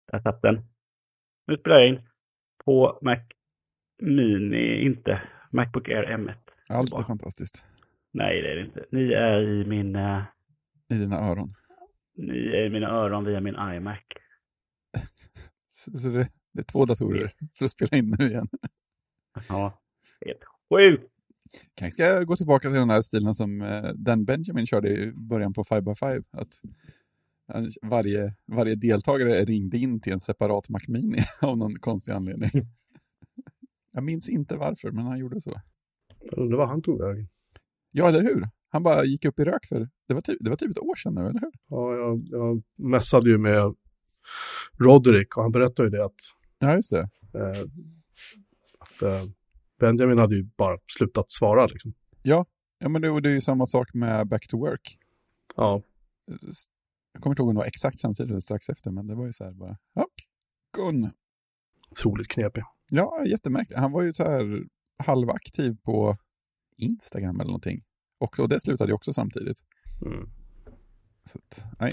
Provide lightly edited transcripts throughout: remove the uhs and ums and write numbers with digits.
Där satt den. Nu spelar jag in på Mac Mini, inte Macbook Air M1. Allt är fantastiskt. Nej, det är det inte. Ni är i min... I dina öron. Ni är i mina öron via min iMac. Så det är 2 datorer för att spela in nu igen. Ja, helt sjukt. Kanske ska jag gå tillbaka till den här stilen som Dan Benjamin körde i början på 5x5. Att varje deltagare ringde in till en separat Mac Mini av någon konstig anledning. Jag minns inte varför, men han gjorde så. Jag undrar vad han tog vägen. Ja, eller hur? Han bara gick upp i rök för... Det var typ ett år sedan nu, eller hur? Ja, jag mässade ju med Roderick och han berättade ju det att... Ja, just det. Benjamin hade ju bara slutat svara liksom. Ja men det är ju samma sak med Back to Work. Ja. Jag kommer inte ihåg om det var exakt samtidigt eller strax efter, men det var ju så här bara... Ja, Gun. Otroligt knepig. Ja, jättemärkligt. Han var ju så här halvaktiv på Instagram eller någonting. Och det slutade ju också samtidigt. Mm. Så att, nej.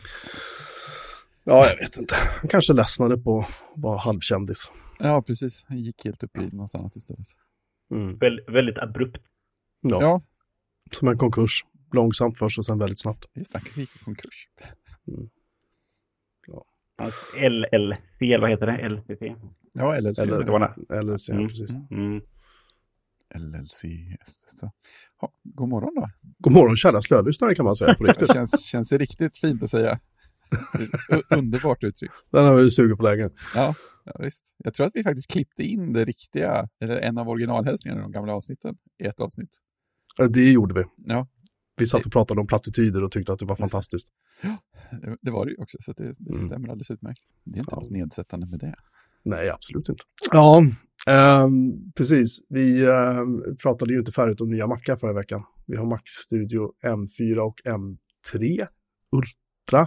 Ja, jag vet inte. Han kanske ledsnade på att vara halvkändis. Ja, precis. Han gick helt upp i något annat istället. Mm. Väldigt abrupt. Ja. Som en konkurs. Långsamt först och sen väldigt snabbt. Just det, han gick i konkurs. Mm. Ja. LLC, eller vad heter det? LCC. Ja, LLC. LLC, precis. Mm. LLC, yes. Så. Ja, god morgon då. God morgon, kära slölyssnare kan man säga på riktigt. Det känns riktigt fint att säga. Underbart uttryck. Den har vi sugen på länge. Ja, visst. Jag tror att vi faktiskt klippte in det riktiga, eller en av originalhälsningarna i de gamla avsnitten i ett avsnitt. Det gjorde vi. Ja. Vi satt och pratade om plattityder och tyckte att det var fantastiskt. Ja, det var det ju också, så det stämmer alldeles utmärkt. Det är inte något nedsättande med det. Nej, absolut inte. Ja, precis. Vi pratade ju inte färdigt om nya Macar förra veckan. Vi har Mac Studio M4 och M3 Ultra.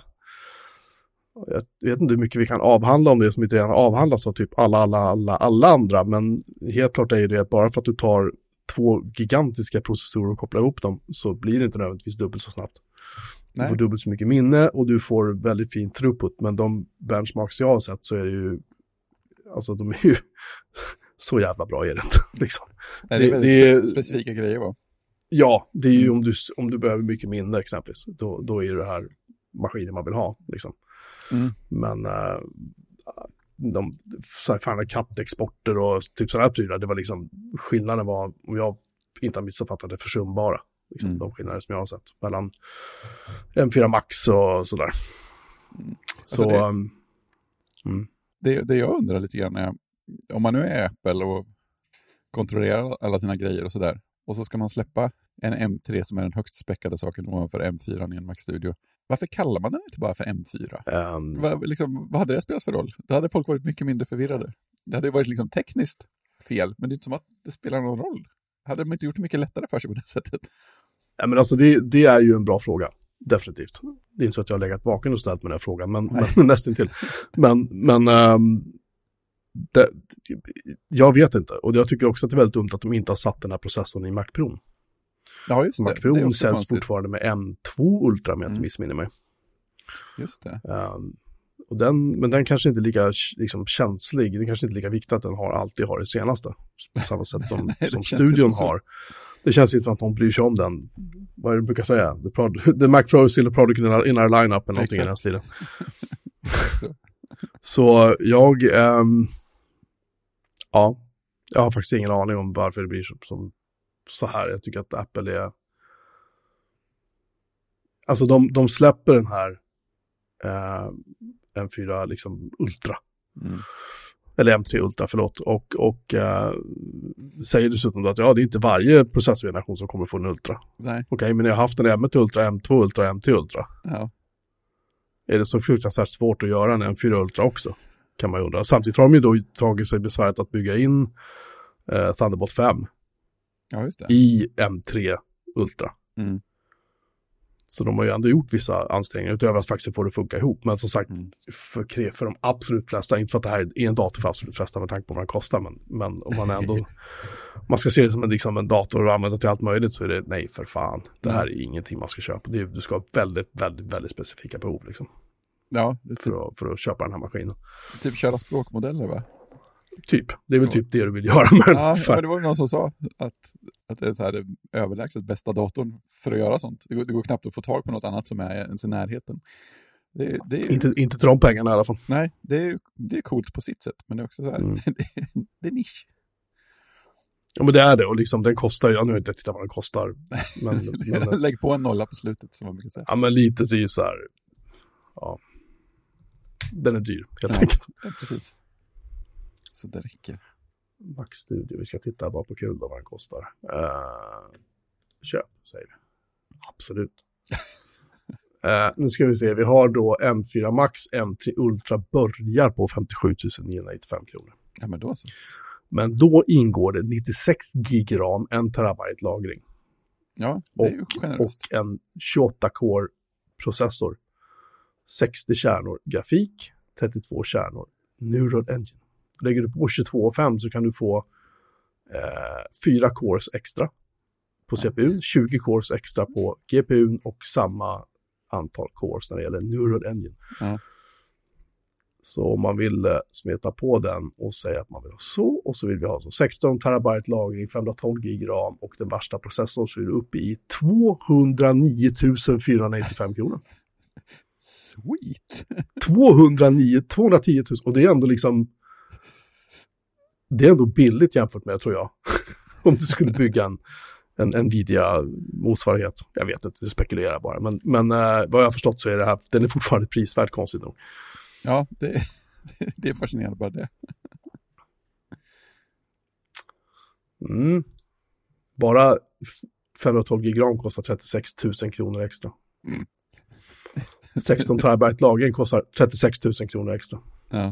Jag vet inte hur mycket vi kan avhandla om det som inte redan avhandlas av typ alla andra, men helt klart är det att bara för att du tar 2 gigantiska processorer och kopplar ihop dem så blir det inte nödvändigtvis dubbelt så snabbt. Nej. Du får dubbelt så mycket minne och du får väldigt fin throughput, men de benchmarks jag har sett så är det ju, alltså de är ju så jävla bra är det inte. Liksom. Nej, det är väldigt specifika grejer va? Ja, det är ju om du behöver mycket minne exempelvis, då är det här maskinen man vill ha liksom. Men de Final Cut-exporter och typ sådana här prylar, det var liksom, skillnaden var, om jag inte har missuppfattat det, försumbara. Liksom, de skillnader som jag har sett mellan M4 Max och sådär. Så, alltså det jag undrar lite grann är, om man nu är Apple och kontrollerar alla sina grejer och sådär, och så ska man släppa en M3 som är den högst späckade saken ovanför M4 i en Mac Studio. Varför kallar man den inte bara för M4? Vad hade det spelat för roll? Då hade folk varit mycket mindre förvirrade. Det hade varit liksom tekniskt fel, men det är inte som att det spelar någon roll. Hade de inte gjort det mycket lättare för sig på det sättet? Ja, men alltså det är ju en bra fråga. Definitivt. Det är inte så att jag har legat vaken och ställt med den här frågan, men nästan till. Men jag vet inte. Och jag tycker också att det är väldigt dumt att de inte har satt den här processorn i Mac Pro. Ja, just det. Mac Pro säljs fortfarande med M2 Ultra, med att missminner mig. Just det. Och men den kanske inte är lika liksom, känslig. Den kanske inte är lika viktig att den alltid har det senaste. På samma sätt som, Nej, som studion har. Det känns inte som att de bryr sig om den. Vad är det de brukar säga? The Mac Pro is still a product in our lineup eller någonting i den stilen. Så jag har faktiskt ingen aning om varför det blir som så här. Jag tycker att Apple är, alltså de släpper den här M4 liksom Ultra. Eller M3 Ultra, förlåt. Och säger dessutom då att det är inte varje processorgeneration som kommer få en Ultra. Okej, men jag har haft en M1 Ultra, M2 Ultra, M3 Ultra. Ja. Är det så fruktansvärt svårt att göra en M4 Ultra också? Kan man undra. Samtidigt har de ju då tagit sig besväret att bygga in Thunderbolt 5 i M3 Ultra. Så de har ju ändå gjort vissa ansträngningar utöver att faktiskt få det att funka ihop. Men som sagt, för de absolut flesta, inte för att det här är en dator för absolut flesta med tanke på vad den kostar, men om man ändå man ska se det som en dator och använda till allt möjligt, så är det nej för fan. Det här är ingenting man ska köpa. Du ska ha väldigt, väldigt, väldigt specifika behov liksom. Ja, det är typ, för att köpa den här maskinen. typ köra språkmodeller, va? Typ. Det är väl typ det du vill göra. Men men det var någon som sa att det är så här det överlägset bästa datorn för att göra sånt. Det går knappt att få tag på något annat som är ens i närheten. Det är, inte till de pengarna i alla fall. Nej, det är coolt på sitt sätt, men det är också så här, det är nisch. Ja, men det är det. Och liksom, den kostar, jag nu har inte tittat vad den kostar. Men Lägg på en nolla på slutet, som man brukar säga. ja, men lite så är ju så här, ja. Den är dyr, helt enkelt. Ja, precis. Så det räcker. Mac Studio, vi ska titta bara på kul då vad den kostar. Köp, säger vi. Absolut. Nu ska vi se, vi har då M4 Max, M3 Ultra börjar på 57 995 kronor. Ja, men då så. Men då ingår det 96 gig RAM, 1 terabyte lagring. Ja, det är ju generöst. Och en 28-core processor. 60 kärnor grafik, 32 kärnor Neural Engine. Lägger du på 22,5 så kan du få 4 cores extra på CPUn, 20 cores extra på GPUn och samma antal cores när det gäller Neural Engine. Ja. Så om man vill smeta på den och säga att man vill ha så, och så vill vi ha så 16 terabyte lagring, 512 gig RAM och den värsta processorn, så är du uppe i 209 495 kronor. Sweet! 210 000, och det är ändå liksom, det är ändå billigt jämfört med, tror jag, om du skulle bygga en Nvidia-motsvarighet. Jag vet inte, du spekulerar bara. Men vad jag har förstått så är det här, den är fortfarande prisvärd, konstigt nog. Ja, det är fascinerande bara det. Bara 512 gig RAM kostar 36 000 kronor extra. 16 terabyte lagring kostar 36 000 kronor extra. Ja.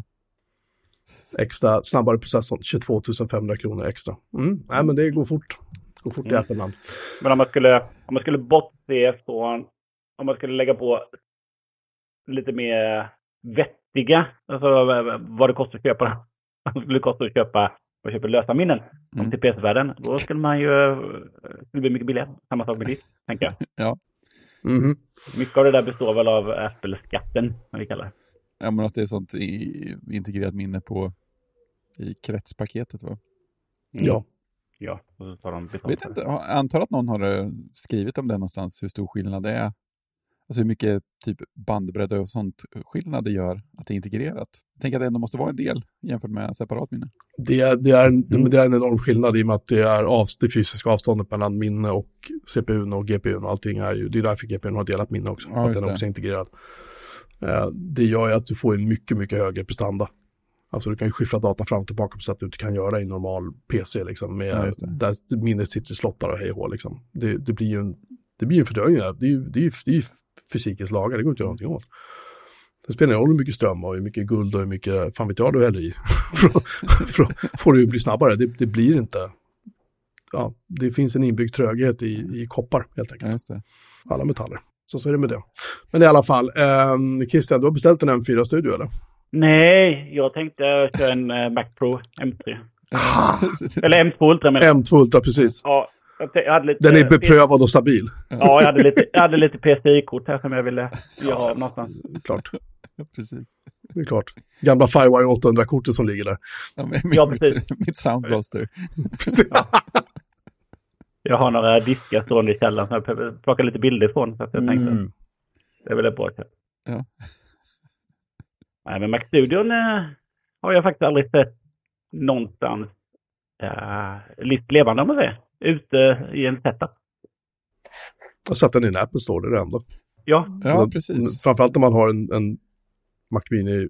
Extra snabbare processorn 22 500 kronor extra. Nej, men det går fort. Går fort i Apple-land. Men om man skulle bortse från, om man skulle lägga på lite mer vettiga, alltså vad det kostar att köpa, vad det skulle kosta att köpa lösa minnen till PC-världen, då skulle man ju skulle bli mycket billigare. Samma sak med det, tänker jag. Ja. Mycket av det där består väl av Apple-skatten, som vi kallar det. Ja, men att det är sånt integrerat minne i kretspaketet, va? Ja. Ja, och så tar de betalt. Vet inte, antar att någon har skrivit om det någonstans, hur stor skillnad det är. Alltså hur mycket typ bandbredd och sånt skillnad det gör att det är integrerat. Jag tänker att det ändå måste vara en del jämfört med separat minne. Det är en enorm skillnad i och med att det är det fysiska avståndet mellan minne och CPUn och GPUn och allting är ju, det är därför GPUn har delat minne också. Ja, att den också är integrerad. Det gör ju att du får en mycket, mycket högre prestanda. Alltså du kan ju skiffra data fram och tillbaka på sätt du inte kan göra i normal PC liksom, med där minnet sitter i slottar och hej och hå liksom. Det blir ju en fördröjning där. Det är ju fysikens lagar, det går inte att göra någonting åt. Det spelar ingen roll hur mycket ström och hur mycket guld och hur mycket fan vet jag du häller i. Får det ju bli snabbare. Det blir inte. Ja, det finns en inbyggd tröghet i koppar helt enkelt. Ja, just det. Alla metaller. Så är det med det. Men i alla fall, Christian, du har beställt en M4 Studio eller? Nej, jag tänkte köra en Mac Pro M3. Eller M2 Ultra menar jag. M2 Ultra, precis. Ja, jag hade lite, den är beprövad och stabil. Ja, jag hade lite PCI-kort här som jag ville ha någonstans. Klart. Ja, precis. Det är klart. Gamla Firewire 800-kortet som ligger där. Ja, mitt soundblaster. Precis. Ja. Jag har några diskar stående i källaren som jag plockar lite bilder ifrån. Så att jag tänkte det är väl ett bra köp. Ja. Nej, men Mac-studion har jag faktiskt aldrig sett någonstans levande, om man säger. Ute i en setup. Jag satt den i en Apple Store, det är det enda. Ja, precis. Framförallt om man har en Mac Mini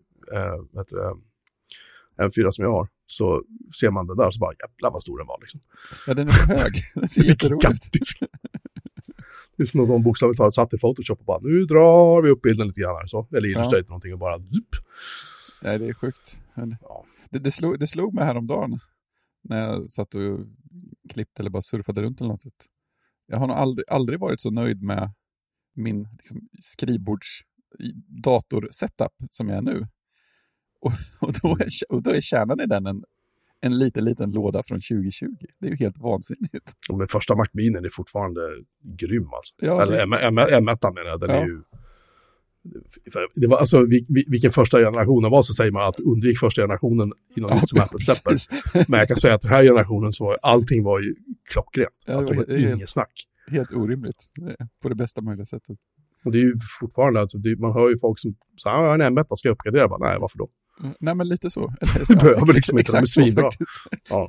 M4 som jag har, så ser man det där så bara jävlar vad stor den var liksom. Ja, den är så hög. Den ser jätteroligt ut. Det är som om de bokstavligt talat satt i Photoshop och bara nu drar vi upp bilden lite grann här så. Eller Illustrator någonting och bara Nej, det är sjukt. Det slog mig häromdagen när jag satt och klippte eller bara surfade runt eller något. Jag har nog aldrig varit så nöjd med min liksom, dator-setup som jag är nu. Och då är kärnan i den en liten låda från 2020. Det är ju helt vansinnigt. Och med första Mac Mini är fortfarande grym alltså. Ja, eller M1 menar jag, den är ju Det var alltså vilken första generationen var, så säger man att undvik första generationen i något nytt som Apple släpper. Men jag kan säga att den här generationen så var allting var ju klockrent. Alltså det var inget snack. Helt orimligt på det bästa möjliga sättet. Och det är ju fortfarande, alltså, man hör ju folk som säger att en M1 ska uppgradera. Bara, nej, varför då? Nej, men lite så. Det behöver liksom inte, de är svinbra. Ja.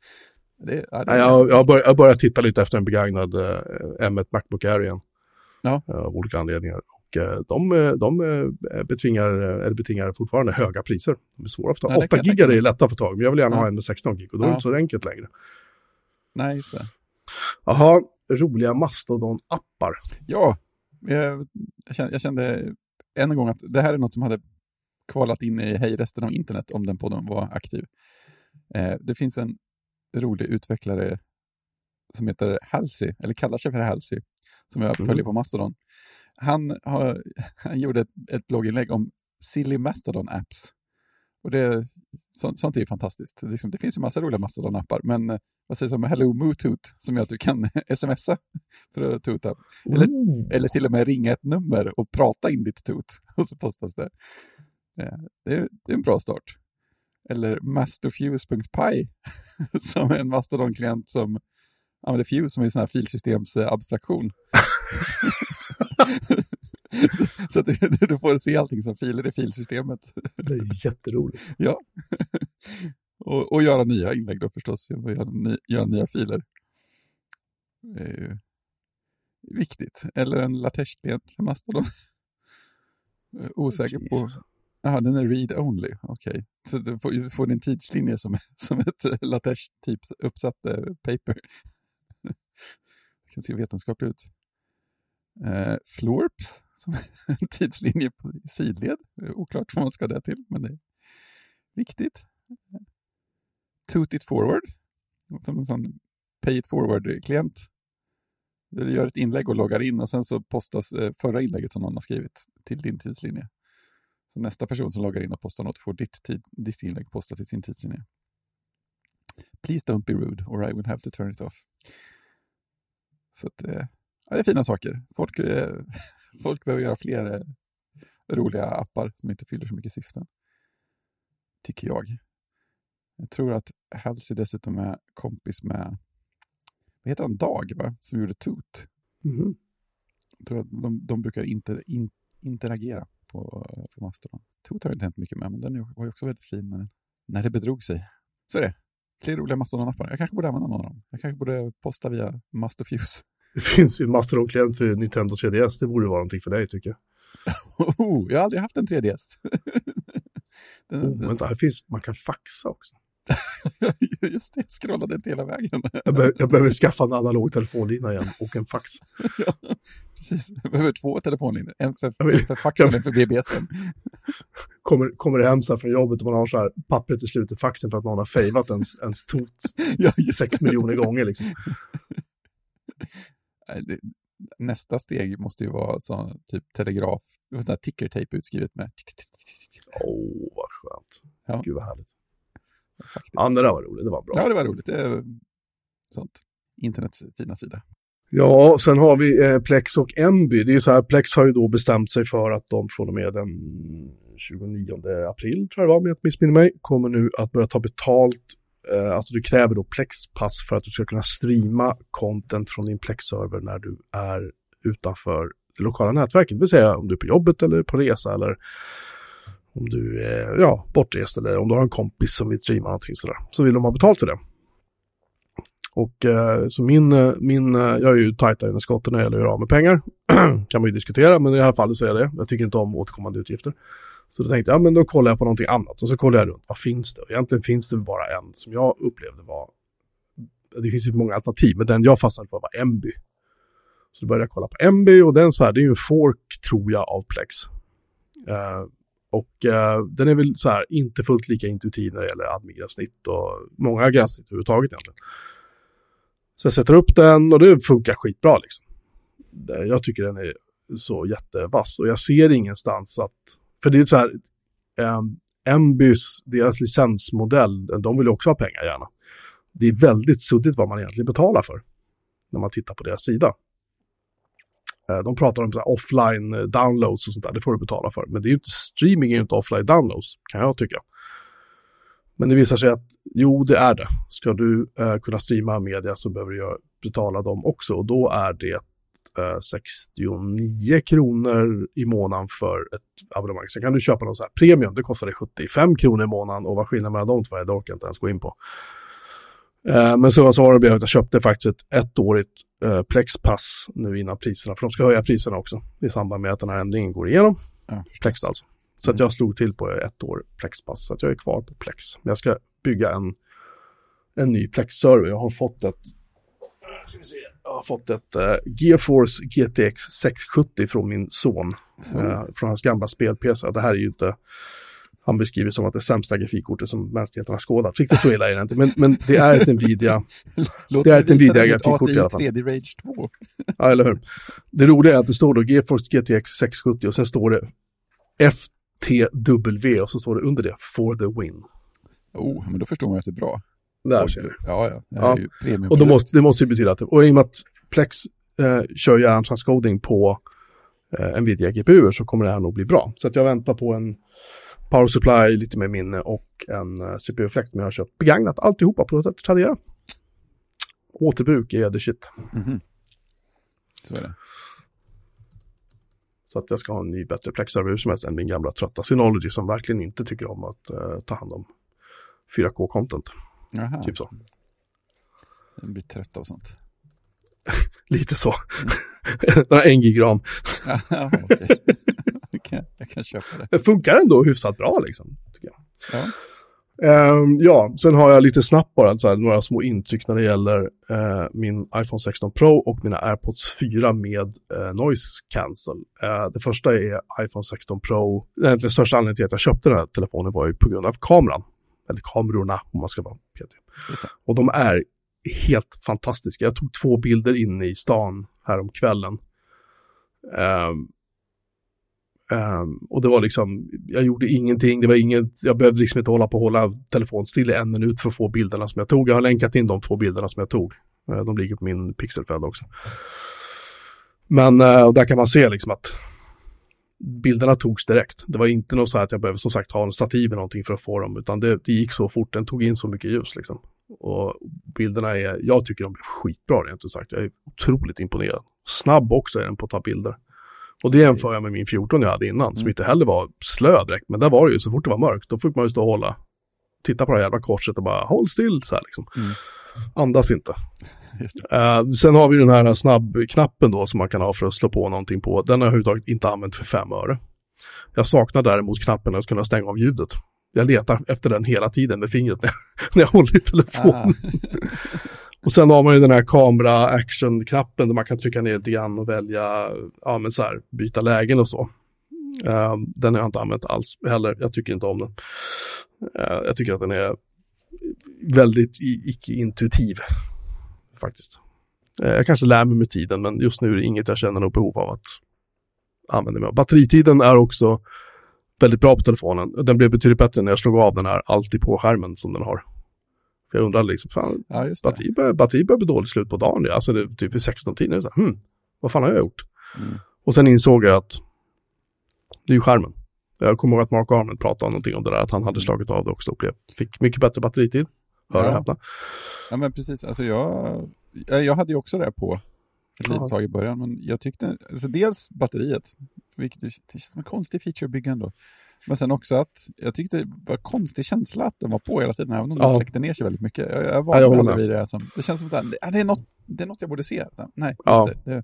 Jag börjar titta lite efter en begagnad M1 MacBook Air igen. Ja. Av olika anledningar. Och de betingar fortfarande höga priser. De är svåra att få tag. 8 gig är lätta att få tag, men jag vill gärna ha en med 16 gig. Och då är det inte så enkelt längre. Nej, just det. Jaha, roliga Mastodon-appar. Ja, jag kände en gång att det här är något som hade kvalat in i Hej resten av internet om den podden var aktiv. Det finns en rolig utvecklare som heter Halsey, eller kallar sig för Halsey, som jag följer på Mastodon. Han gjorde ett blogginlägg om Silly Mastodon apps. Och sånt är ju fantastiskt. Det finns ju massa roliga Mastodon-appar, men vad sägs om Hello Moothoot som gör att du kan smsa för att tuta. Eller till och med ringa ett nummer och prata in ditt tut och så postas det. Det är en bra start. Eller mastofuse.py som är en Mastodon-klient som använder Fuse som är en sån här filsystemsabstraktion. Så att du får se allting som filer i filsystemet. Det är jätteroligt. Ja. Och göra nya inlägg då förstås. Göra nya filer. Det är ju viktigt. Eller en LaTeX-klient för Mastodon. Osäker på... Jaha, den är read-only. Okej. Så du får din tidslinje som ett LaTeX-typ uppsatt paper. Det kan se vetenskapligt ut. Florps som en tidslinje på sidled. Oklart vad man ska det till, men det är viktigt. Toot it forward som en sån pay it forward-klient. Du gör ett inlägg och loggar in och sen så postas förra inlägget som någon har skrivit till din tidslinje. Så nästa person som loggar in och postar något får ditt inlägg postat till sin tidslinje. Please don't be rude or I will have to turn it off. Så att, det är fina saker. Folk behöver göra fler roliga appar som inte fyller så mycket syften. Tycker jag. Jag tror att Halsey dessutom är kompis med, vad heter han, Dag, va? Som gjorde Toot. Mm-hmm. Jag tror att de brukar interagera på Mastodon. Toot har inte hänt mycket med, men den var ju också väldigt fin när det bedrog sig. Så är det. Fler roliga Mastodon-appar. Jag kanske borde använda någon av dem. Jag kanske borde posta via Mastofuse. Det finns ju en Mastodon-klient för Nintendo 3DS. Det borde vara någonting för dig, tycker jag. Jag har aldrig haft en 3DS. Vänta, man kan faxa också. Just det, jag scrollade inte hela vägen. Jag behöver skaffa en analog telefonlina igen och en fax. Ja, precis. Jag behöver 2 telefonlinjer. En för faxen och en för BBSen. Kommer det hem så här från jobbet och man har så här pappret i slutet faxen för att någon har fejvat ens tot 6 miljoner gånger liksom. Nästa steg måste ju vara så typ telegraf, sån här ticker-tape utskrivet med. Vad skönt. Ja. Gud vad härligt. Ja, det där var roligt. Det var bra. Ja, det var roligt. Det är sånt. Internets fina sida. Ja, sen har vi Plex och Emby. Det är så här, Plex har ju då bestämt sig för att de från och med den 29 april, tror jag det var, med att missminna mig, kommer nu att börja ta betalt. Alltså du kräver då Plex-pass för att du ska kunna streama content från din Plex-server när du är utanför det lokala nätverket. Det vill säga om du är på jobbet eller på resa eller om du är bortrest eller om du har en kompis som vill streama någonting sådär. Så vill de ha betalt för det. Och så jag är ju tajtare än skotten när det gäller att göra av med pengar. Kan man ju diskutera, men i det här fallet så är det. Jag tycker inte om återkommande utgifter. Så då tänkte jag, men då kollar jag på någonting annat. Och så kollar jag runt, vad finns det? Och egentligen finns det bara en som jag upplevde var, det finns ju många alternativ, men den jag fastnade på var Emby. Så då började jag kolla på Emby och den så här, det är ju en fork tror jag av Plex. Den är väl så här inte fullt lika intuitiv när det gäller admin-gränssnitt och många gränssnitt överhuvudtaget egentligen. Så jag sätter upp den och det funkar skitbra liksom. Jag tycker den är så jättevass och jag ser ingenstans att, för det är så här, Embys, deras licensmodell, de vill också ha pengar gärna. Det är väldigt suddigt vad man egentligen betalar för när man tittar på deras sida. De pratar om så här offline downloads och sånt där. Det får du betala för. Men det är ju inte, streaming är ju inte offline downloads, kan jag tycka. Men det visar sig att jo, det är det. Ska du kunna streama media så behöver du betala dem också. Och då är det 69 kronor i månaden för ett abonnemang. Sen kan du köpa någon så här premium. Det kostar dig 75 kronor i månaden. Och vad skillnaden mellan de två är, det orkar jag inte ens gå in på. Men så var det blev att jag köpte faktiskt ett ettårigt Plexpass nu innan priserna. För de ska höja priserna också i samband med att den här ändringen går igenom. Ja, Plex alltså. Så att jag slog till på ett år Plexpass. Så att jag är kvar på Plex. Men jag ska bygga en ny Plex-server. Jag har fått ett GeForce GTX 670 från min son. Från hans gamla spel-PC. Det här är ju inte... Han beskriver som att det sämsta grafikkortet som mänskligheten har skådat. Riktigt så illa är det inte. Men det är ett Nvidia. Det är ett Nvidia grafikkort i alla fall. 3D Rage 2. Ja, eller hur? Det roliga är att det står då GeForce GTX 670 och sen står det FTW och så står det under det For the win. Men då förstår man att det är bra. Där ser du. Ja. Det är ju premium. Och det måste ju betyda att... Och i och med att Plex kör ju transcoding på Nvidia GPU så kommer det här nog bli bra. Så att jag väntar på en power supply, lite mer minne och en CPU-fläkt. Men jag har köpt begagnat alltihopa på Tradera. Återbruk är the shit. Mm-hmm. Så är det. Så att jag ska ha en ny bättre Plex-server som helst än min gamla trötta Synology som verkligen inte tycker om att ta hand om 4K-content. Jaha. Typ så. Den blir trött av sånt. Lite så. Några 1 gigram. Okay. Jag kan köpa det. Det funkar ändå hyfsat bra liksom, tycker jag. Ja. Sen har jag lite snabbt bara så här, några små intryck när det gäller min iPhone 16 Pro och mina AirPods 4 med noise cancel. Det första är iPhone 16 Pro. Den största anledningen till att jag köpte den här telefonen var ju på grund av kameran. Eller kamerorna, om man ska vara petig. Och de är helt fantastiska. Jag tog 2 bilder inne i stan här om kvällen. Och det var liksom, jag gjorde ingenting, det var inget, jag behövde liksom inte hålla telefon still i 1 minut för att få bilderna som jag tog. Jag har länkat in de 2 bilderna som jag tog. De ligger på min pixelfälg också. Men där kan man se liksom att bilderna togs direkt. Det var inte något så här att jag behövde som sagt ha en stativ eller någonting för att få dem, utan det gick så fort, den tog in så mycket ljus liksom. Och bilderna jag tycker de blev skitbra rent ut sagt. Jag är otroligt imponerad. Snabb också är den på att ta bilder. Och det jämför jag med min 14 jag hade innan, som inte heller var slö direkt. Men där var det ju, så fort det var mörkt, då fick man ju stå och titta på det här jävla korset och bara håll still så här liksom. Andas inte. Sen har vi den här snabbknappen då som man kan ha för att slå på någonting på. Den har jag överhuvudtaget inte använt för 5 öre. Jag saknar däremot knappen att kunna stänga av ljudet. Jag letar efter den hela tiden med fingret när jag håller i telefonen. Och sen har man ju den här kamera-action-knappen där man kan trycka ner lite grann och välja, men så här, byta lägen och så. Den har jag inte använt alls heller. Jag tycker inte om den. Jag tycker att den är väldigt icke-intuitiv faktiskt. Jag kanske lär mig med tiden, men just nu är det inget jag känner något behov av att använda mig av. Batteritiden är också väldigt bra på telefonen. Den blev betydligt bättre när jag slog av den här alltid på skärmen som den har. För jag undrar liksom, fan, batteri börjar bli dåligt slut på dagen. Ja. Alltså det är typ vid 16-tiden. Vad fan har jag gjort? Och sen insåg jag att det är ju skärmen. Jag kommer ihåg att Mark Arman pratade om någonting om det där, att han hade slagit av det också och fick mycket bättre batteritid. Ja, men precis. Alltså jag hade ju också det på ett litet tag i början, men jag tyckte, alltså dels batteriet, vilket det känns som en konstig feature att bygga ändå. Men sen också att jag tyckte det var en konstig känsla att den var på hela tiden, även om den släckte ner sig väldigt mycket. Jag var aldrig vid det. Det känns som att det är något jag borde se. Nej, just det.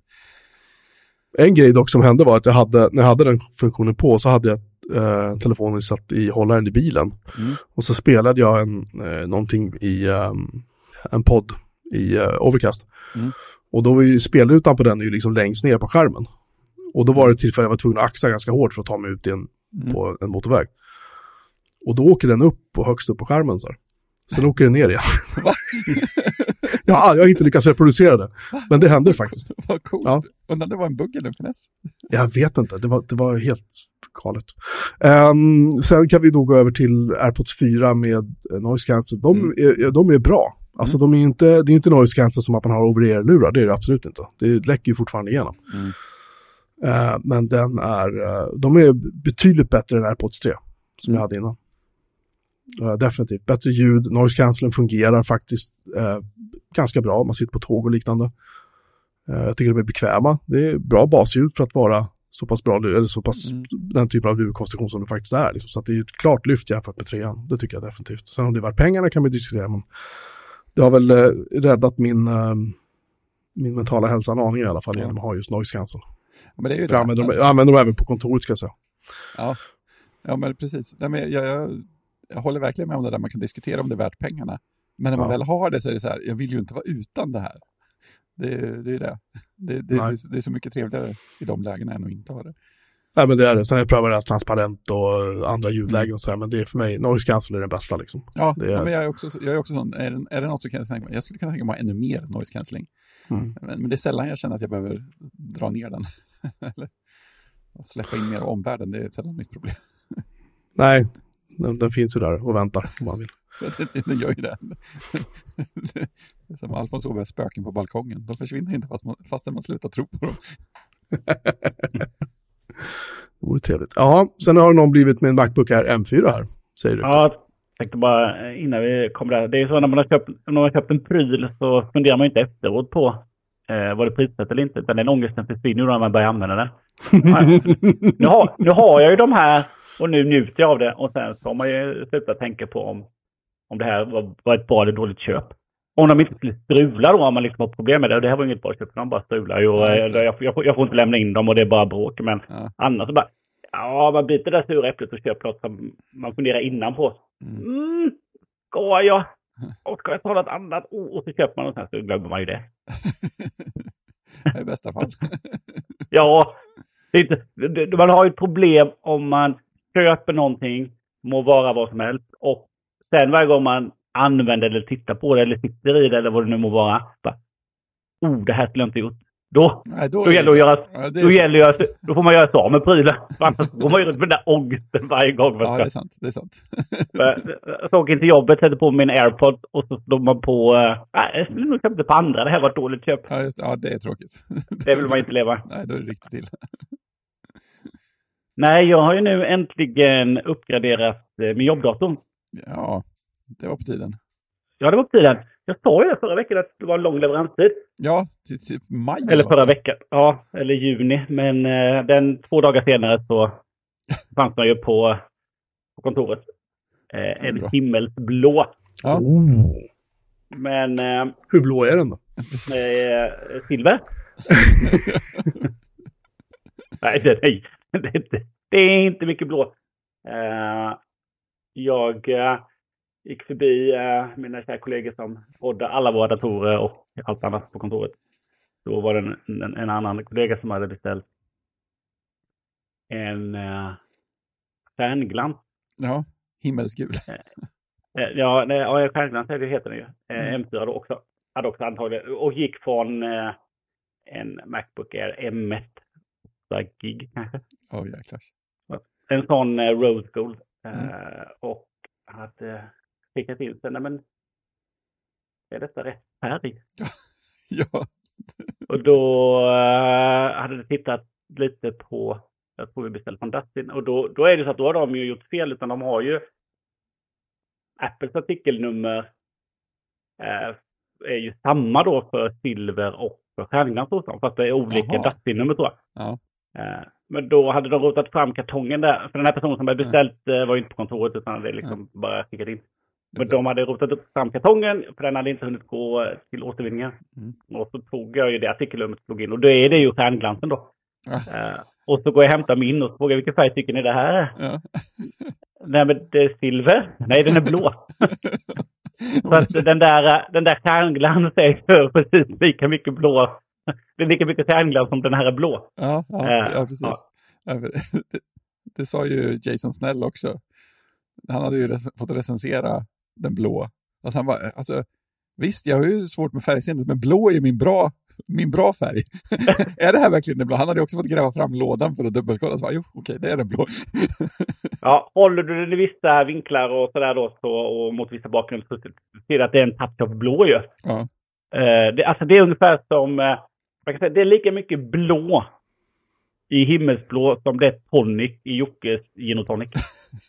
En grej dock som hände var att när jag hade den funktionen på så hade jag telefonen satt i hållaren i bilen. Och så spelade jag någonting i en podd i Overcast. Och då var ju spelrutan på den ju liksom längst ner på skärmen. Och då var det tillfälle jag var tvungen att axa ganska hårt för att ta mig ut på en motorväg. Och då åker den upp och högst upp på skärmen så här. Sen åker den ner igen. Ja, jag har inte lyckats reproducera det. Men det hände faktiskt. Vad coolt. Ja. Undrar det var en bugg eller en finess? Jag vet inte. Det var helt galet. Sen kan vi då gå över till AirPods 4 med noise cancel. De är bra. Alltså det är inte noise cancel som att man har over-ear-lurar. Det är det absolut inte. Det läcker ju fortfarande igenom. Men de är betydligt bättre än AirPods 3 som jag hade innan. Definitivt. Bättre ljud, noise cancelling fungerar faktiskt ganska bra om man sitter på tåg och liknande. Jag tycker de är bekväma. Det är bra basljud för att vara så pass bra, eller så pass den typen av ljudkonstruktion som det faktiskt är. Liksom. Så att det är ett klart lyft jämfört med 3an. Det tycker jag definitivt. Sen om det var pengarna kan vi diskutera, men det har väl räddat min mentala hälsa en aning i alla fall genom att ha just noise cancel. Men det är ju jag använder dem även på kontoret, ska jag säga. Ja, men precis. Jag håller verkligen med om det där, man kan diskutera om det är värt pengarna. Men när man väl har det så är det så här, jag vill ju inte vara utan det här. Det är ju det. Det är så mycket trevligare i de lägena än att inte ha det. Nej, men det är det. Sen jag prövar det transparent och andra ljudlägen och så här, men det är för mig, noise cancel är den bästa liksom. Ja, men jag är också sån, är det något så kan jag tänka mig, jag skulle kunna tänka mig ännu mer noise cancelling. Men det är sällan jag känner att jag behöver dra ner den. Eller släppa in mer av omvärlden, det är sällan mitt problem. Nej, den finns ju där och väntar om man vill. Den gör ju det. Det är som Alfons Åbergs spöken på balkongen. De försvinner inte fast man slutar tro på dem. Det vore trevligt. Ja, sen har någon blivit med en MacBook Air M4 här, säger du. Ja, jag tänkte bara innan vi kommer där. Det är så när man har köpt en pryl så funderar man inte efteråt på vad det prissätter eller inte. Utan den ångesten försvinner när man börjar använda den. Nu har jag ju de här och nu njuter jag av det. Och sen så har man ju slutat tänka på om det här var ett bra eller dåligt köp. Om de inte skulle strula då, om man liksom har problem med det. Och det här var inget bra köp, de bara strular ju. Jag får inte lämna in dem och det är bara bråk. Men annars så bara, man byter det där sura äpplet och köper något som man funderar innan på. Ska jag ta något annat? Och så köper man och sen så glömmer man ju det. I bästa fall. Ja, det är inte, man har ju ett problem om man köper någonting, må vara vad som helst. Och sen varje gång man använder eller tittar på det eller sitter i det eller vad det nu må vara. Bara, det här skulle jag inte gjort. Då får man göra så av med prylen. Annars går man ju runt med den där ångesten varje gång. Ja, det är sant. Jag såg inte jobbet, sätter på min AirPod och så slår man på jag skulle nog köpa det på andra. Det här var ett dåligt köp. Ja, just det. Ja, det är tråkigt. Det vill man inte leva. Nej, då är det riktigt till. Nej, jag har ju nu äntligen uppgraderat min jobbdator. Ja, det var på tiden. Ja, det var på tiden. Jag sa ju förra veckan att det var en lång leveranstid. Ja, till maj. Eller förra veckan. Ja, eller juni. Men den 2 dagar senare så fanns man ju på kontoret. En himmelsblå. Ja. Men... hur blå är den då? Silver. Nej, det är inte mycket blå. Jag gick förbi mina kära kollegor som poddar alla våra datorer och allt annat på kontoret. Då var det en annan kollega som hade beställt en stjärnglans. Ja, himmelsgul. Stjärnglans heter den ju. M4 då också. Hade också antagligen. Och gick från en Macbook Air M1 8 gig kanske. Jäklar. En sån Rose Gold. Och hade skickat in sig. Nej, men är detta rätt färg? Ja. Och då hade det tittat lite på, jag tror vi beställt från Dustin. Och då är det så att då har de ju gjort fel, utan de har ju Apples artikelnummer är ju samma då för silver och för stjärnglans, fast det är olika Dustin-nummer tror jag. Ja. Men då hade de rotat fram kartongen där. För den här personen som hade beställt var ju inte på kontoret, utan det liksom bara skickat in. Men de hade rotat fram kartongen, för den hade inte hunnit gå till återvinningen. Och så tog jag ju det artikelnumret och slog in. Och då är det ju stjärnglansen då. Och så går jag och hämtar min och frågar vilken färg tycker ni det här är? Nej, men det är silver. Nej, den är blå. Så att den där stjärnglansen är precis lika mycket blå. Det är lika mycket stjärnglans som den här är blå. Ja, precis. Ja. Det sa ju Jason Snell också. Han hade ju fått recensera den blå. Alltså han bara, visst, jag har ju svårt med färgsinnet, men blå är min bra färg. Är det här verkligen den blå? Han hade också fått gräva fram lådan för att dubbelkolla. Så okej, det är den blå. Ja, håller du den i vissa vinklar och sådär då, och mot vissa bakgrund så ser du att det är en touch av blå ju. Ja. Det är ungefär som, man kan säga, det är lika mycket blå i himmelsblå som det är tonic i Jockes gin och tonic.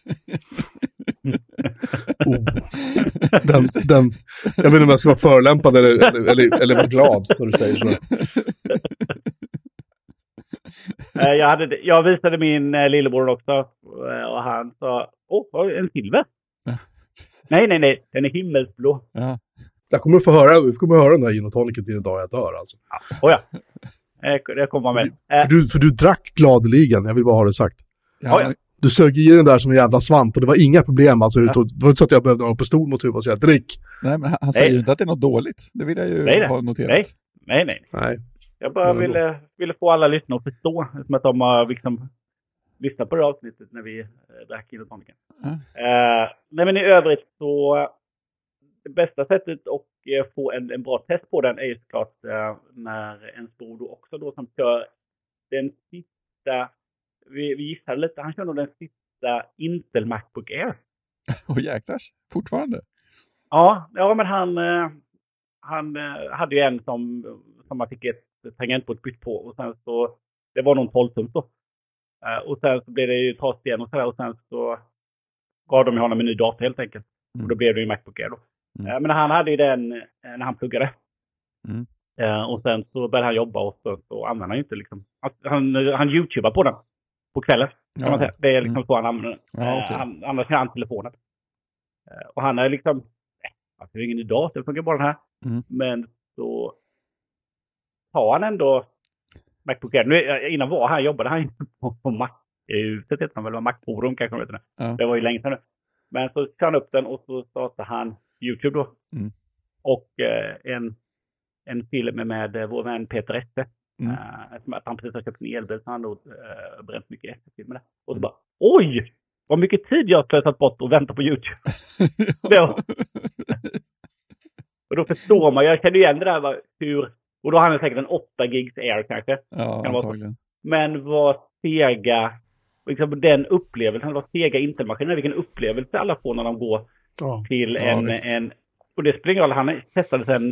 Jag vet inte om jag ska vara förolämpad eller vara glad när du säger så. Jag visade min lillebror också och han sa, en silver. Ja, nej, den är himmelsblå. Ja. Jag kommer att få höra den här gin och tonicen till en dag jag dör alltså. Ja. Det kommer med. För du drack gladeligen, jag vill bara ha det sagt. Ja. Du sög i den där som en jävla svamp och det var inga problem. Alltså, det var inte så att jag behövde ha på stol mot huvudet och säga drick. Nej, men han säger ju inte att det är något dåligt. Det vill jag ju ha noterat. Nej. Jag bara ville få alla lyssnare att förstå. Som att de har liksom lyssnat på det avsnittet när vi drack gin och tonicen. Nej, men i övrigt så det bästa sättet att få en bra test på den är ju såklart när ens bror då också då som kör den sista, vi gissade lite, han kör nog den sista Intel MacBook Air. Jäklars, fortfarande? Ja, men han hade ju en som man fick ett tangentbord bytt på och sen så, det var någon 12-tums då. Och sen så blev det ju trasigt igen och sådär och sen så gav de honom en ny dator helt enkelt. Och då blev det ju MacBook Air då. Men han hade ju den när han pluggade. Och sen så började han jobba och så använde han ju inte liksom. Han YouTubar på den på kvällen. Kan man säga. Det är liksom så han använder den. Annars har han telefonen. Och han är liksom, det är ingen ny dator, det funkar bara den här. Men så tar han ändå MacBook Air. Nu, innan han jobbade han på Mac-huset, heter han väl, Mac-forum kanske man vet det. Det var ju länge sedan nu. Men så kör han upp den och så startar han YouTube då. Och en film med vår vän Peter Esse. Att han precis har köpt en elbil så han då bränt mycket Esse-film med det. Och så bara, oj! Vad mycket tid jag har slösat bort och väntar på YouTube. Och då förstår man, jag känner igen det där hur, och då har han säkert en 8 gigs Air kanske. Ja, antagligen. Men vad sega, liksom den upplevelsen, vad sega Intel-maskiner, vilken upplevelse alla får när de går till en och det spelar ingen roll, han testade sen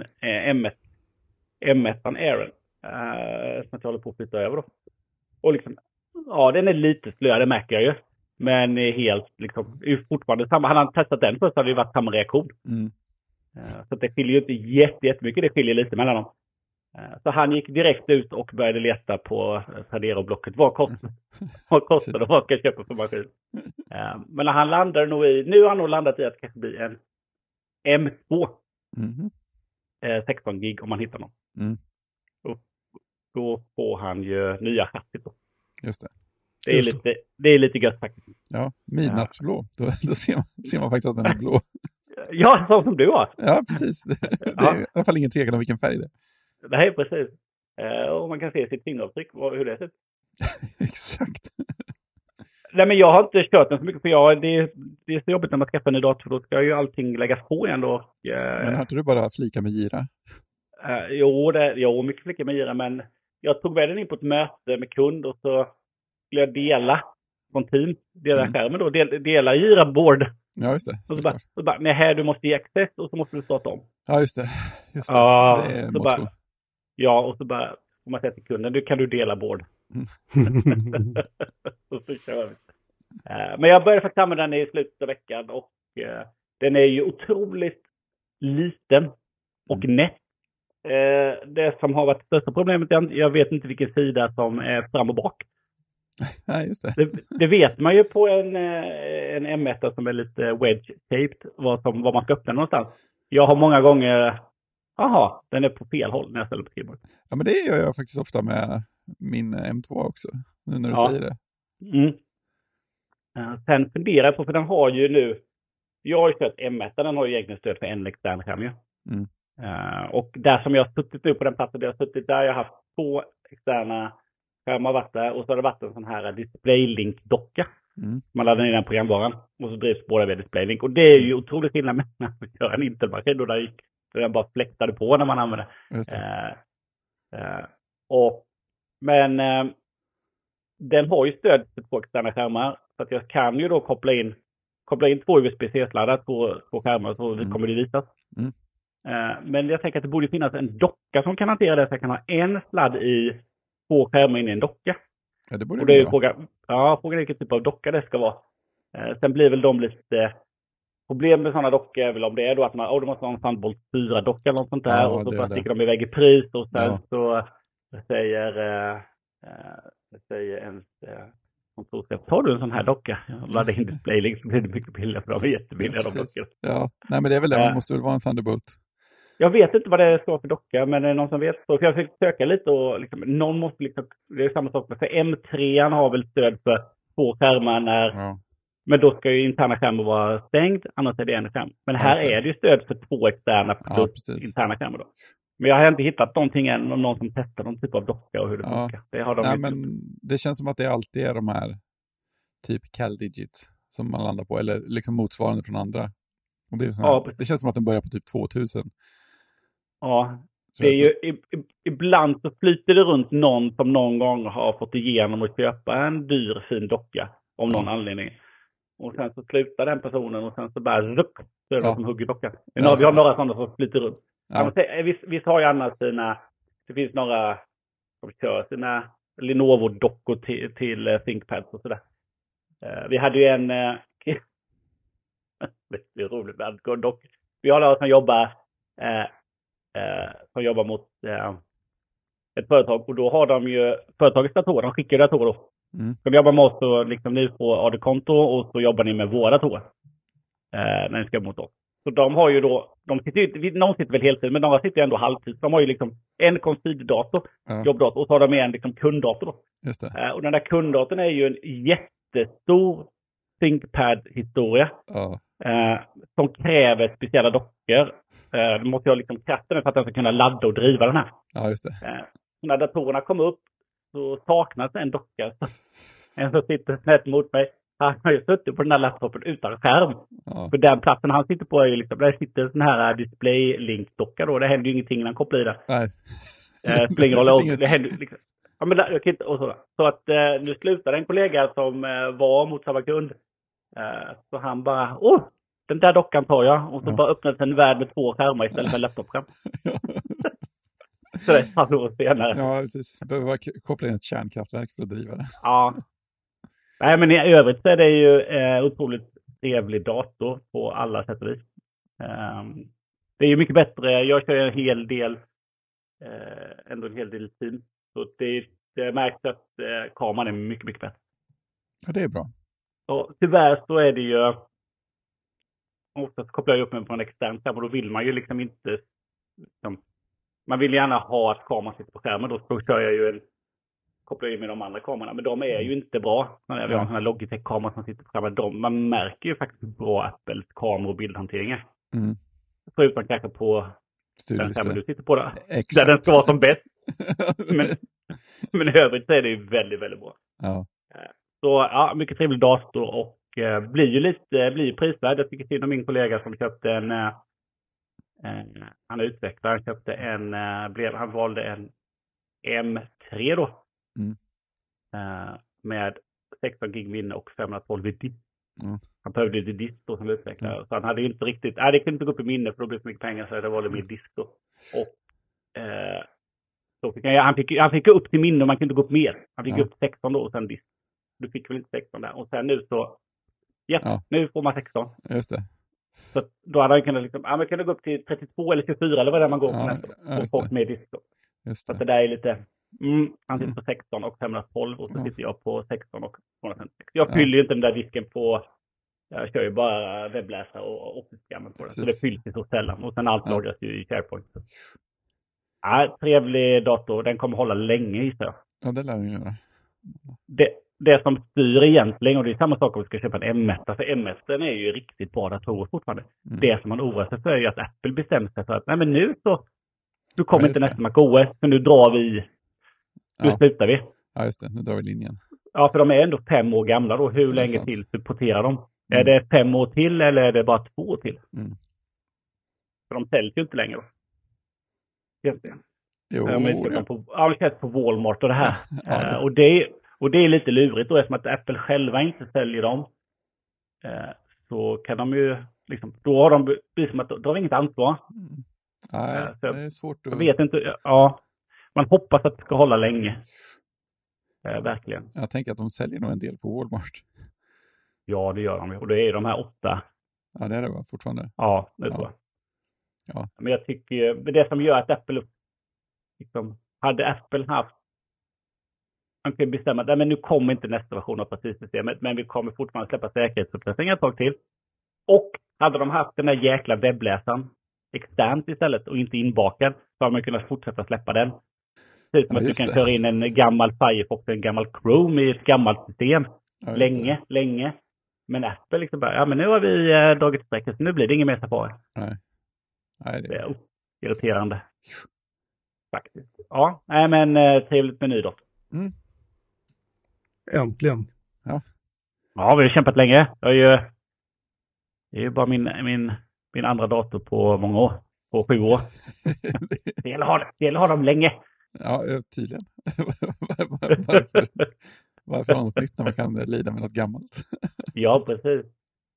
M1 Air som jag håller på att flytta över då. Och liksom, den är lite slöare märker jag ju. Men helt liksom, fortfarande samma, han har testat den först hade det varit samma reaktion. Så det skiljer ju inte jättemycket, det skiljer lite mellan dem. Så han gick direkt ut och började leta på Tradera och Blocket. Vad kostar det? Vad ska jag köpa för maskin? Men han landar nog nu har han nog landat i att det kanske blir en M2. 16 gig om man hittar någon. Och då får han ju nya chassit då. Just det. Det är lite gött faktiskt. Ja, midnattsblå. Då ser man faktiskt att den är blå. Ja, så som du har. Ja, precis. Det är i alla fall ingen tvekan om vilken färg det är. Det här är precis. Och man kan se sitt fingeravtryck och hur det ser ut. Exakt. Nej, men jag har inte kört den så mycket för det är så jobbigt när man skaffar en dator för då ska ju allting läggas på igen då. Men har inte du bara flika med gira? Jo, mycket flika med gira, men jag tog med den in på ett möte med kund och så skulle jag dela från team, dela skärmen då, dela gira-board. Ja, just det. Och så bara, nej här, du måste ge access och så måste du starta om. Ja, just det. Ja, det är så bara, och så bara, får man säga till kunden, kan du dela board? Så kör vi. Men jag började faktiskt använda den i slutet av veckan och den är ju otroligt liten och nätt. Det som har varit största problemet, jag vet inte vilken sida som är fram och bak. Nej, just det. Det vet man ju på en M1 som är lite wedge-taped var man ska öppna någonstans. Jag har många gånger, den är på fel håll när jag ställer på keyboard. Ja, men det gör jag faktiskt ofta med min M2 också, nu när du säger det. Sen funderar jag på, för den har ju nu, jag har ju kört M1, den har ju egentligen stöd för en extern skärm ju. Och där som jag har suttit nu på den platsen, jag har suttit där, jag har haft 2 externa skärmar varit där och så har det varit en sån här DisplayLink-docka. Man laddar ner den programvaran och så drivs båda via DisplayLink. Och det är ju otroligt skillnad med att göra en Intel-maskin då den bara fläktade på när man använder men den har ju stöd för 2 externa skärmar så att jag kan ju då koppla in 2 USB-C-sladdar på skärmar så kommer det visas. Men jag tänker att det borde finnas en docka som kan hantera det så jag kan ha en sladd i 2 skärmar in i en docka. Ja, det borde och det är ju vara. frågan är vilken typ av docka det ska vara. Sen blir väl de lite... Problem med sådana dockor är väl om det är då att man, du måste ha en Thunderbolt 4-docka eller något sånt där. Ja, och så det är bara det. sticker de iväg i pris. Och sen Ja. så säger ens kontorschef, tar du en sån här docka? Jag laddar in DisplayLink så blir det mycket billigare för de är jättebilliga de dockorna. Ja, nej men det är väl det. Man måste väl vara en Thunderbolt. Jag vet inte vad det står för docka, men är det någon som vet? Så jag fick söka lite och liksom, någon måste liksom, det är samma sak med, för M3 har väl stöd för 2 skärmar när, men då ska ju interna skärmar vara stängd, annars är det en skärm. Men här är det ju stöd för 2 externa plus interna skärmar då. Men jag har inte hittat någonting än om någon som testar någon typ av docka och hur det funkar. Det har de men det känns som att det alltid är de här typ CalDigit som man landar på, eller liksom motsvarande från andra. Och det, är det känns som att den börjar på typ 2000. Ja, det är ju, ibland så flyter det runt någon som någon gång har fått igenom att köpa en dyr fin docka om någon anledning. Och sen så slutar den personen och sen så bara så är det som hugger dockan. Vi har några sådana som flyter runt. Ja. Visst har ju annars det finns några som kör sina Lenovo-dockor till ThinkPads och sådär. Vi hade ju en det är roligt med dock. Vi har några som jobbar mot ett företag, och då har de ju företagets datorer, de skickar datorer då. Ska vi jobba med oss så liksom ni får AD-konto och så jobbar ni med våra datorer när ni ska mot oss. Så de har ju då, någon sitter väl heltid, men de sitter ändå halvtid. De har ju liksom en konsiddator, jobbdator, och så har de en liksom kunddator då. Just det. Och den där kunddatorn är ju en jättestor ThinkPad-historia. Som kräver speciella dockor. Då måste jag liksom kraften för att den ska kunna ladda och driva den här. Ja, just det. När datorerna kom upp så saknas en docka. En som sitter snett mot mig. Han har ju suttit på den här laptopen utan skärm. För den platsen han sitter på är ju liksom, där sitter en sån här DisplayLink-docka då. Det händer ju ingenting när han kopplar i den. Nej. Det händer liksom. Ja, men jag kan inte, och så att nu slutar en kollega som var mot samma kund. Så han bara, den där dockan tar jag. Och så bara öppnade en värld med 2 skärmar istället för en laptopskärm. Så det är ett par år senare. Ja, precis. Jag behöver koppla in ett kärnkraftverk för att driva det. Ja. Nej, men i övrigt så är det ju otroligt trevlig dator på alla sätt och vis. Det är ju mycket bättre. Jag kör en hel del team. Så det märks att kameran är mycket, mycket bättre. Ja, det är bra. Och tyvärr så är det ju, oftast kopplar jag upp mig på en extern skärm, och då vill man ju liksom inte liksom, man vill gärna ha att kameran sitter på skärmen. Då kör jag ju kopplar in med de andra kamerorna, men de är ju inte bra. Vi har en sån här Logitech-kamera som sitter på skärmen. Man märker ju faktiskt hur bra Apples kamera- och bildhantering är. Förutom kanske på den skärmen du sitter på där. Där den ska vara som bäst. Men i övrigt så är det ju väldigt, väldigt bra. Ja. Så mycket trevlig dator, och blir prisvärd. Jag tycker till om min kollega som köpte han utvecklade, han köpte han valde en M3 då. Med 16 gig minne och 512 i disk. Han behövde lite disk då som utvecklare. Så han hade inte riktigt, det kunde inte gå upp i minne för då blev det så mycket pengar, så det valde med disk då. Och så han fick upp till minne och man kunde gå upp mer. Han fick upp 16 då och sen disk. Du fick väl inte 16 där. Och sen nu så, nu får man 16. Just det. Så då hade han kunnat liksom, man kunde gå upp till 32 eller 24 eller vad det är man går på nästa. Och folk med disk då. Just det. Så det där är lite, han sitter på 16 och 512 och så sitter jag på 16 och 256. Jag fyller ju inte den där disken på, jag kör ju bara webbläsare och Office-skammen på det. Så det fylls ju så sällan. Och sen allt lagras ju i SharePoint. Trevlig dator. Den kommer hålla länge i sig. Ja, det lär den göra. Det som styr egentligen, och det är samma sak om vi ska köpa en M1. För M1 är ju riktigt bra datorer fortfarande. Det som man oroar sig för är ju att Apple bestämmer sig för att nej, men nu kommer inte nästa MacOS, så nu drar vi. Nu slutar vi. Ja, just det. Nu drar vi linjen. Ja, för de är ändå 5 år gamla då. Hur länge till supporterar de? Är det 5 år till eller är det bara 2 år till? För de säljs ju inte längre. De köps på Walmart och det här. Och det är lite lurigt då, eftersom att Apple själva inte säljer dem. Så kan de ju liksom, då har de liksom att då har de inget ansvar. Nej, det är svårt att... Jag vet inte, man hoppas att det ska hålla länge. Verkligen. Jag tänker att de säljer nog en del på Walmart. Ja, det gör de. Och det är de här 8. Ja, det är det va? Fortfarande. Ja, det tror jag. Ja. Men jag tycker det som gör att Apple liksom, hade Apple haft, man kan bestämma att men nu kommer inte nästa version av partisystemet, men vi kommer fortfarande släppa säkerhetsuppdateringar ett tag till. Och hade de haft den här jäkla webbläsaren externt istället och inte inbakad, så hade man kunnat fortsätta släppa den. Typ som att du kan köra in en gammal Firefox, en gammal Chrome i ett gammalt system. Ja, länge. Men Apple liksom bara, men nu har vi dragit sträcket, så nu blir det ingen mer Safari. Nej, det är irriterande. Faktiskt. Ja, men trevligt meny då. Mm. Äntligen. Ja, vi har kämpat länge. Det är ju bara min andra dator på många år. På 7 år. Det gäller att ha dem länge. Ja, tydligen. Varför har något nytt när man kan lida med något gammalt? Ja, precis.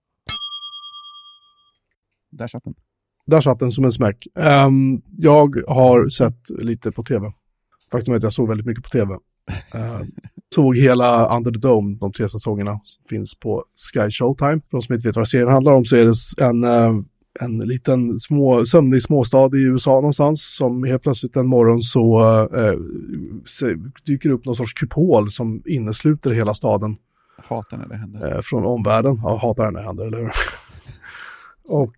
Där satt den som en smäck. Jag har sett lite på tv. Faktum är att jag såg väldigt mycket på tv. Såg hela Under the Dome, de 3 säsongerna som finns på Sky Showtime. För de som inte vet vad serien handlar om så är det en liten sömnig småstad i USA någonstans som helt plötsligt en morgon så dyker upp någon sorts kupol som innesluter hela staden. Hatar när det händer. Från omvärlden. Ja, hatar när det händer, eller hur? Och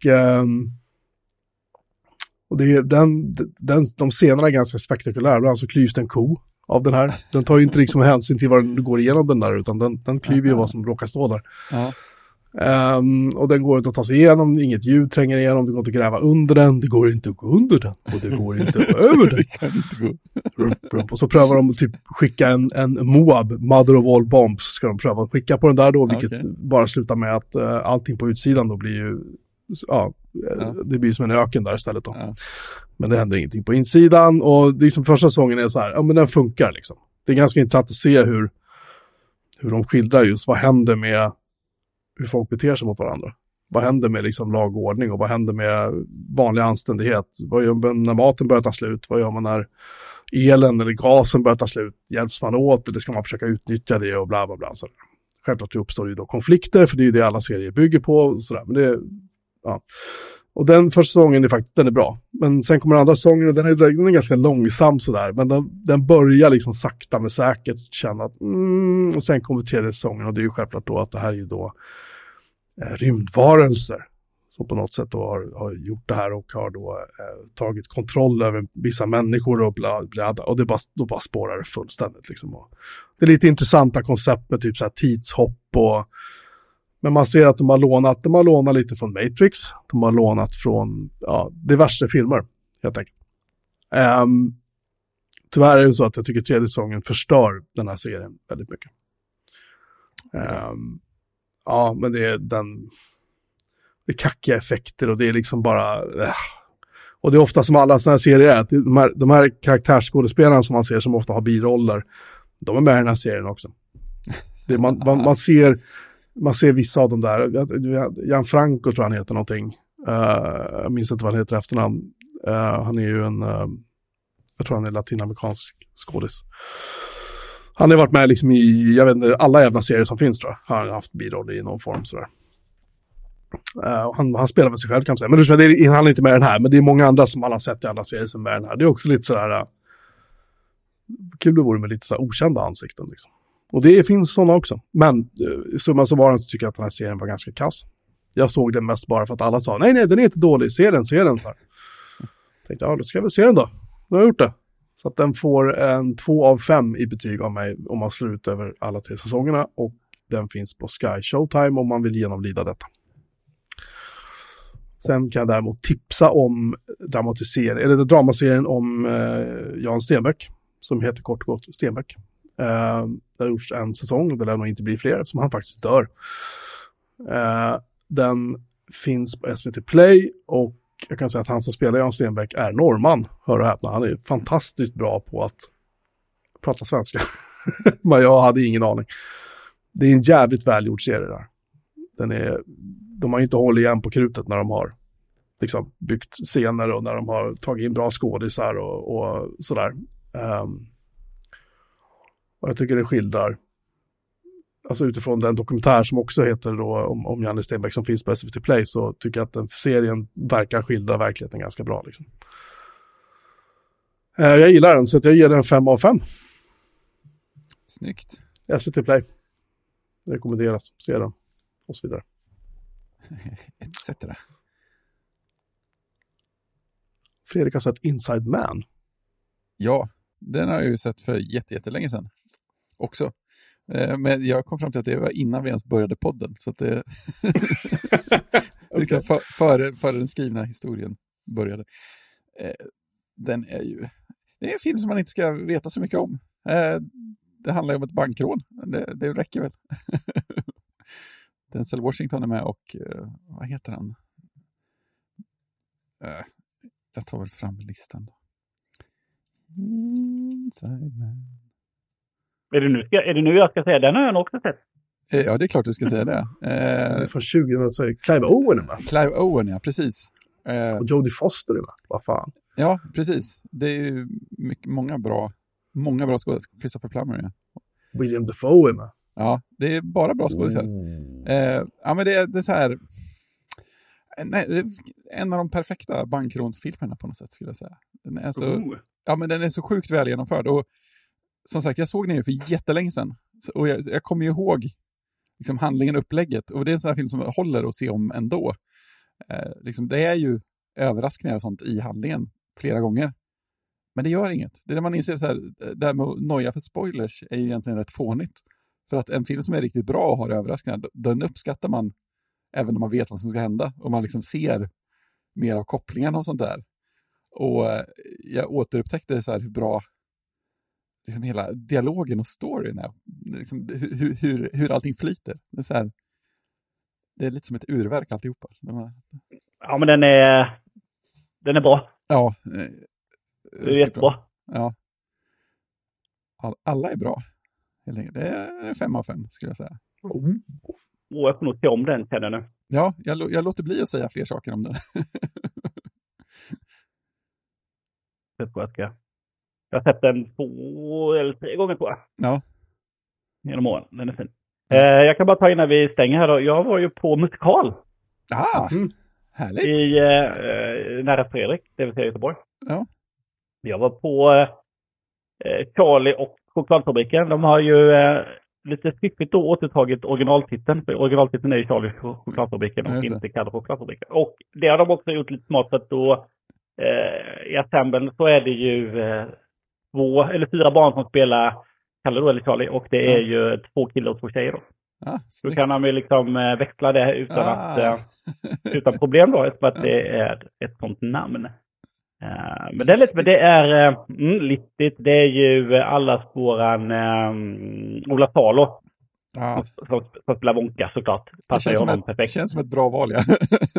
de scenerna är ganska spektakulära. Bland så klyvs en ko av den här. Den tar ju inte liksom hänsyn till vad den går igenom den där, utan den klyver ju vad som råkar stå där. Ja. Och den går inte att ta sig igenom, inget ljud tränger igenom, det går inte att gräva under den, det går inte att gå under den och det går inte över den. Det kan inte gå. Och så prövar de att typ skicka en Moab, Mother of All Bombs, ska de pröva att skicka på den där då, vilket bara slutar med att allting på utsidan då blir ju, det blir som en öken där istället då. Ja. Men det händer ingenting på insidan, och det är som första säsongen är så här, men den funkar liksom. Det är ganska intressant att se hur de skildrar just vad händer med hur folk beter sig mot varandra. Vad händer med liksom lagordning och vad händer med vanlig anständighet? Vad gör man när maten börjar ta slut? Vad gör man när elen eller gasen börjar ta slut? Hjälps man åt eller ska man försöka utnyttja det och bla bla bla. Så självklart uppstår ju då konflikter, för det är ju det alla serier bygger på. Och sådär. Men det, ja. Och den första säsongen är faktiskt, den är bra. Men sen kommer andra säsongen och den är ganska långsam sådär. Men den börjar liksom sakta men säkert känna att och sen kommer tredje säsongen, och det är ju självklart då att det här är ju då rymdvarelser som på något sätt då har gjort det här och har då tagit kontroll över vissa människor och bla bla, och då bara spårar det fullständigt liksom. Och det är lite intressanta koncept med typ så här tidshopp men man ser att de har lånat lite från Matrix, de har lånat från diverse filmer helt enkelt. Tyvärr är det så att jag tycker tredje säsongen förstör den här serien väldigt mycket. Ja, men det är kackiga effekter och det är liksom bara och det är ofta som alla såna här serier är att de här karaktärsskådespelarna som man ser som ofta har biroller, de är med i den här serien också. Det man ser vissa av dem där. Gianfranco tror han heter någonting. Jag minns inte vad han heter efternamn. Han är ju jag tror han är latinamerikansk skådis. Han har varit med liksom i, jag vet inte, alla jävla serier som finns tror jag. Han har haft biroll i någon form sådär. Han spelar med sig själv kan man säga. Men han är inte med i den här, men det är många andra som man har sett i alla serier som är med i den här. Det är också lite sådär kul det vore med lite sådär okända ansikten liksom. Och det finns sådana också. Men summa så var den, så tycker jag att den här serien var ganska kass. Jag såg den mest bara för att alla sa nej, den är inte dålig, se den så här. Jag tänkte, då ska jag väl se den då. Nu har jag gjort det. Så att den får en 2 av 5 i betyg av mig om man slår ut över alla 3 säsongerna. Och den finns på Sky Showtime om man vill genomlida detta. Sen kan jag däremot tipsa om dramaserien om Jan Stenbeck, som heter kort och gott Stenbeck. Det har gjorts en säsong och det lär nog inte bli fler eftersom han faktiskt dör. Den finns på SVT Play och jag kan säga att han som spelar Jan Stenbeck är norrman. Hör och häpna, han är fantastiskt bra på att prata svenska. Men jag hade ingen aning. Det är en jävligt välgjord serie där. De har inte hållit igen på krutet när de har liksom byggt scener och när de har tagit in bra skådisar och sådär. Och jag tycker det skildrar, alltså utifrån den dokumentär som också heter då om Janne Stenbeck som finns på SVT Play, så tycker jag att den serien verkar skildra verkligheten ganska bra liksom. Jag gillar den, så att jag ger den 5 av 5. Snyggt. SVT Play. Det rekommenderas. Se den. Och så vidare. Etc. Fredrik har sett Inside Man. Ja, den har jag ju sett för jättelänge sedan också. Men jag kom fram till att det var innan vi ens började podden. Så att det liksom före den skrivna historien började. Den är ju... Det är en film som man inte ska veta så mycket om. Det handlar ju om ett bankrån. Det räcker väl. Denzel Washington är med och... vad heter han? Jag tar väl fram listan då. Inside Man. Är det nu jag ska säga? Den har jag nog också sett. Ja, det är klart du ska säga det. Från 20 så är Clive Owen är med. Clive Owen, ja, precis. Och Jodie Foster är med. Vad fan. Ja, precis. Det är ju många bra skådespelare. Christopher Plummer, ja. William Dafoe är med. Ja, det är bara bra skådespelare. Ja, men det är så här... Nej, det är en av de perfekta bankrånsfilmerna på något sätt, skulle jag säga. Den är så, ja, men den är så sjukt väl genomförd. Och som sagt, jag såg den ju för jättelänge sedan. Och jag kommer ju ihåg liksom, handlingen, upplägget. Och det är en sån här film som håller att se om ändå. Liksom, det är ju överraskningar och sånt i handlingen flera gånger. Men det gör inget. Det är det man inser så här, det här med att noja för spoilers är ju egentligen rätt fånigt. För att en film som är riktigt bra och har överraskningar, den uppskattar man även om man vet vad som ska hända. Och man liksom ser mer av kopplingarna och sånt där. Och jag återupptäckte så här hur bra liksom hela dialogen och storyn är. Liksom hur allting flyter. Det är så här, det är lite som ett urverk alltihopa. Ja, men den är bra. Ja. Det är jättebra. Ja. Alla är bra. Det är 5 av 5 skulle jag säga. Jag får nog se om den, känner jag nu. Ja, jag låter bli att säga fler saker om den. Jag har sett den 2 eller 3 gånger på. Ja. Genom åren. Den är fin. Jag kan bara ta innan vi stänger här då. Jag var ju på musikal. Härligt. Nära Fredrik, det vill säga Göteborg. Ja. Jag var på Charlie och chokladfabriken. De har ju lite fiffigt då återtagit originaltiteln. För originaltiteln är ju Charlie och chokladfabriken och inte Kalle chokladfabriken. Och det har de också gjort lite smart, för att då i ensemblen så är det ju 2 eller 4 barn som spelar Kalle då, eller Charlie. Och det är ju 2 killar och 2 tjejer då. Då kan de ju liksom växla det utan problem då, för att det är ett sånt namn. Men det är lite, men det är listigt. Det är ju alla spåran Ola Salo som spelar Wonka, såklart. Passar ju honom perfekt. Känns som ett bra val, ja.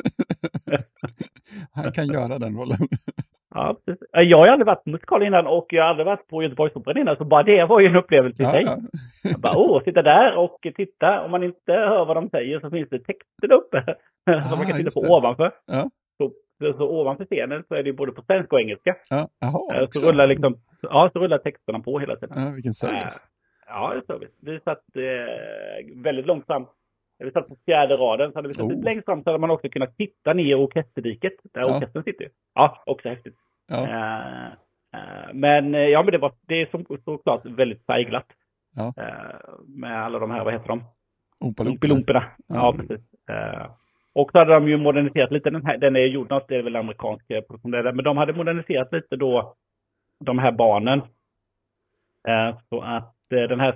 Han kan göra den rollen. Ja, precis. Jag har aldrig varit på musikal innan och jag har aldrig varit på Göteborgsoperan innan, så bara det var ju en upplevelse i sig. Jag bara, sitta där och titta. Om man inte hör vad de säger så finns det texter uppe som man kan titta på ovanför. Ja. Så ovanför scenen så är det både på svenska och engelska. Så rullar texterna på hela tiden. Ja, vilken service. Ja, det är service. Vi satt väldigt långt fram. Vi satt på 4:e raden. Så hade vi satt längst fram så hade man också kunnat titta ner i orkesterdiket. Där orkestern sitter ju. Ja, också häftigt. Ja. Men det är såklart väldigt färgglatt. Ja. Med alla de här, vad heter de? Oompa-loomporna. Ja, precis. Och så hade de ju moderniserat lite den är gjord något, det är väl amerikansk produktion där, men de hade moderniserat lite då de här barnen. Så att den här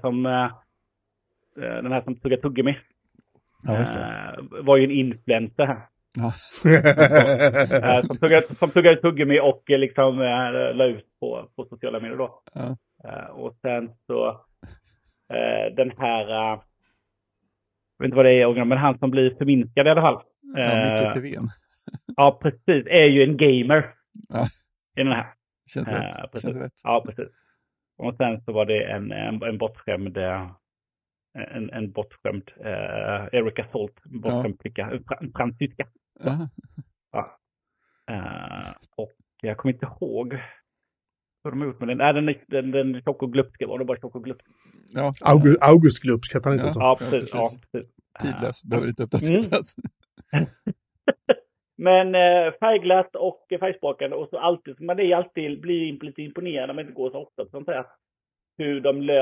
som tuggar tuggummi var ju en influencer här. Ja. Som tuggade tuggummi och liksom la ut på sociala medier då. Ja. Och sen så den här jag vet inte vad det är, men han som blir förminskad i alla fall. Micke Tevén. Ja, precis. Är ju en gamer. Ja. I den här. Känns rätt. Känns rätt. Ja, precis. Och sen så var det en bortskämd Erika Salt. Bortskämd flicka. En fransyska. Ja. Och jag kommer inte ihåg Vad har de gjort med den? Nej, den tjock och glupska. Var det bara tjock och glupska? Ja. August Glupsk, heter han inte så? Ja, precis. Ja, precis. Tidlös, behöver inte uppdateras. Men färgglatt och färgsprakande och så alltid, man är alltid blir lite imponerad när man inte går så ofta på sånt här. Hur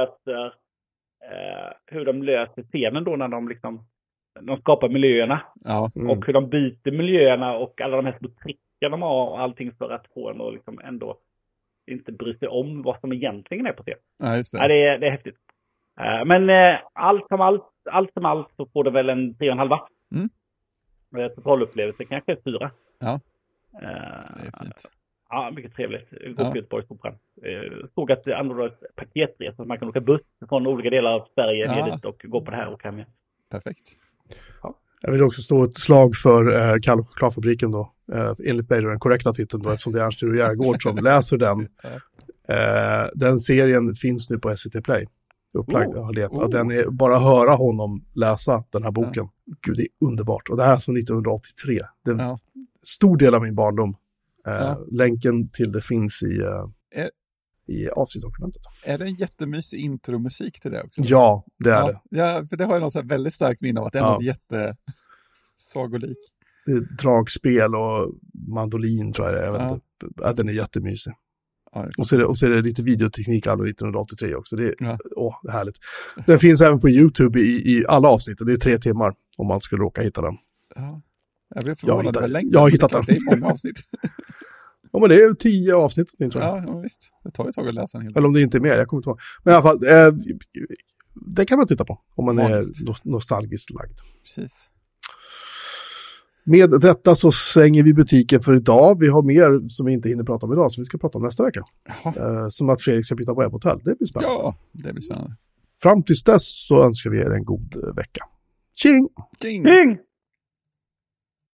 de löser scenen då när de skapar miljöerna. Ja. Och hur de byter miljöerna och alla de här små tricken de har och allting för att få en att liksom ändå inte bry sig om vad som egentligen är på scen. Ja, just det. Ja, det är häftigt. Men allt som allt så får det väl en 3,5. Totalupplevelse kanske 4. Ja, det är fint. Ja, mycket trevligt. Gå på Göteborgsoperan. Såg att det andra ett paketresa så man kan åka buss från olika delar av Sverige ner dit och gå på det här och hem. Perfekt. Ja. Jag vill också stå ett slag för Kalle och chokladfabriken då. Enligt mig då den korrekta titeln då, eftersom det är Ernst Järegård som läser den. Den serien finns nu på SVT Play. Upplagd. Den är bara att höra honom läsa den här boken. Gud, det är underbart. Och det här är alltså 1983. Det är en stor del av min barndom. Länken till det finns i avsnittsdokumentet. Är det en jättemysig intromusik till det också? Ja, det är det. Ja, för det har jag något så här väldigt starkt minne av att det är något jättesagolik. Det är dragspel och mandolin tror jag det är. Jag vet inte. Den är jättemysig. Ja, och så är det lite videoteknik alla 1983 också. Det är det är härligt. Den finns även på YouTube i alla avsnitt. Det är 3 timmar om man skulle råka hitta den. Ja. Jag blev förvånad. Jag har hittat den. Det är många avsnitt. Ja, men det är 10 avsnitt. Tror jag. Ja, visst. Det tar ett tag att läsa en hel. Eller om det inte är mer, jag kommer inte ihåg. Men i alla fall, det kan man titta på om man är nostalgiskt lagd. Precis. Med detta så svänger vi butiken för idag. Vi har mer som vi inte hinner prata om idag som vi ska prata om nästa vecka. Som att Fredrik ska byta på hotell. Det blir spännande. Ja, det blir spännande. Fram tills dess så önskar vi er en god vecka. Tjing! Tjing!